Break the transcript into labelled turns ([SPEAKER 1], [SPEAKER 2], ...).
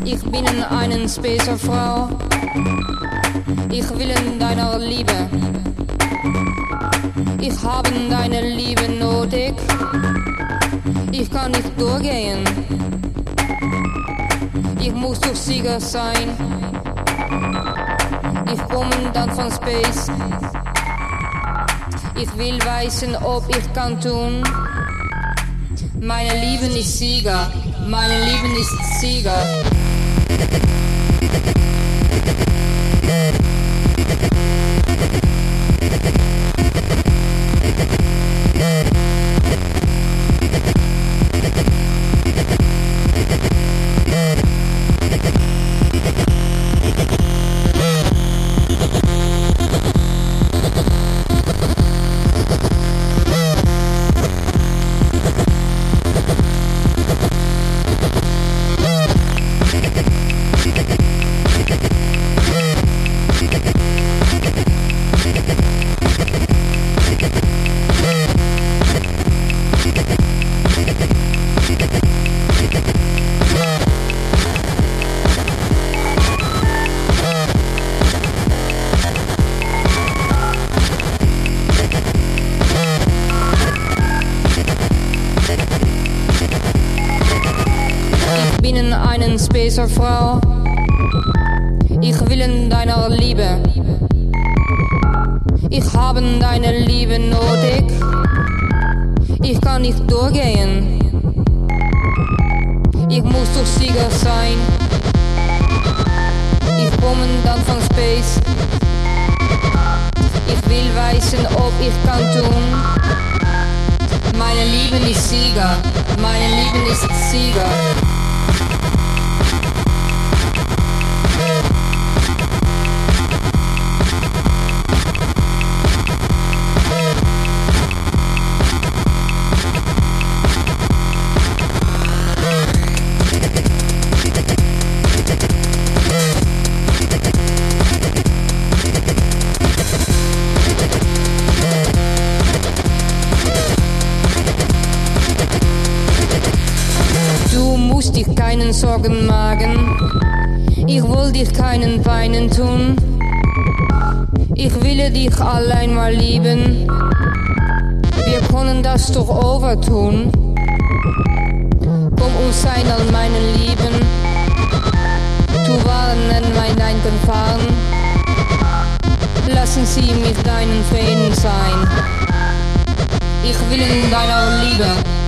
[SPEAKER 1] Ich bin eine Spacerfrau. Ich will in deiner Liebe. Ich habe deine Liebe nötig. Ich kann nicht durchgehen. Ich muss doch Sieger sein. Ich komme dann von Space. Ich will wissen, ob ich kann tun. Meine Liebe ist Sieger. Meine Liebe ist Sieger. Ich bin eine Spacerfrau. Ich will in deiner Liebe. Ich habe deine Liebe nötig. Ich kann nicht durchgehen. Ich muss doch Sieger sein. Ich komme dann von Space. Ich will wissen, ob ich kann tun. Meine Liebe ist Sieger. Meine Liebe ist Sieger. Du musst dich keinen Sorgen machen. Ich will dich keinen Peinen tun. Ich will dich allein mal lieben. Wir können das doch overtun. Komm und sei an meinen Lieben. Du warnen mein Eingefahren. Lassen Sie mich deinen Frieden sein. Ich will in deiner Liebe.